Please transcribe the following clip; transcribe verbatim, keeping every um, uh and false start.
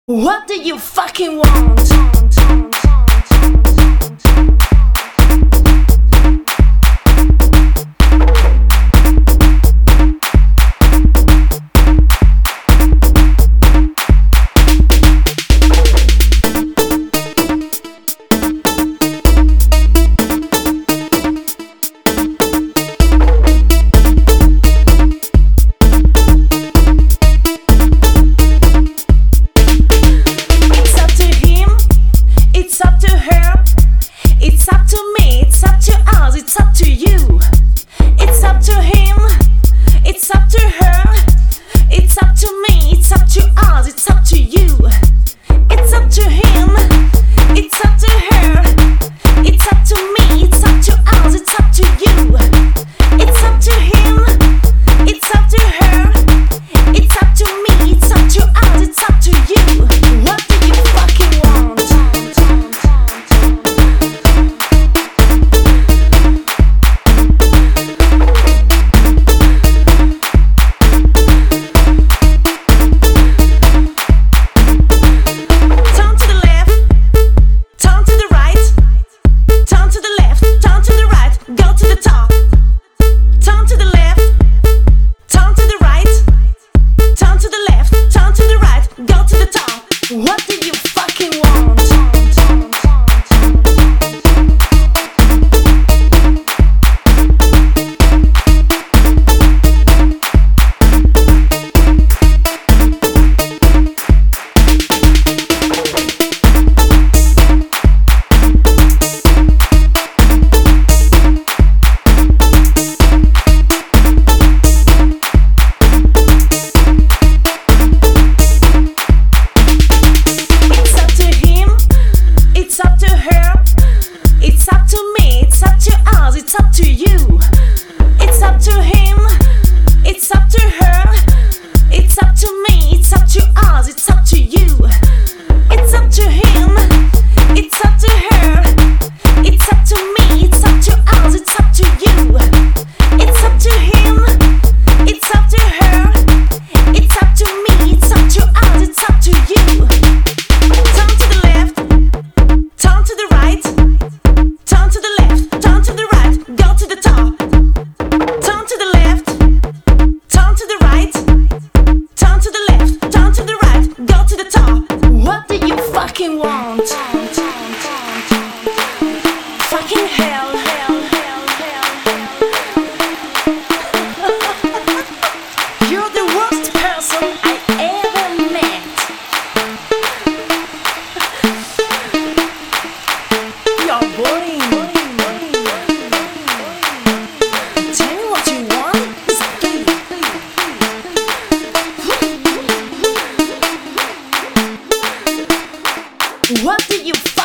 What do you fucking want? It's up to me, it's up to us, it's up to you. It's up to him, it's up to her. It's up to me, it's up to us, it's up to you. It's up to him, it's up to her. It's up to me, it's up to us, it's up to you. It's up to him, it's up to her. It's up to me, it's up to us, it's up to you. What do you fucking want? What do you fucking want? It's up to me, it's up to us, it's up to you. It's up to him, it's up to her. It's up to me, it's up to us, it's up to you. It's up to him, it's up to her. It's up to me, it's up to us, it's up to you. It's up to him, it's up to her. It's up to me, it's up to us, it's up to you. Turn to the left, turn to the right. Turn to the left, turn to the right, go to the top. Turn to the left, turn to the right. Turn to the left, turn to the right, go to the top. What do you fucking want? Fucking hell, hell, hell, hell. You're the worst person I ever met. You're boring. What do you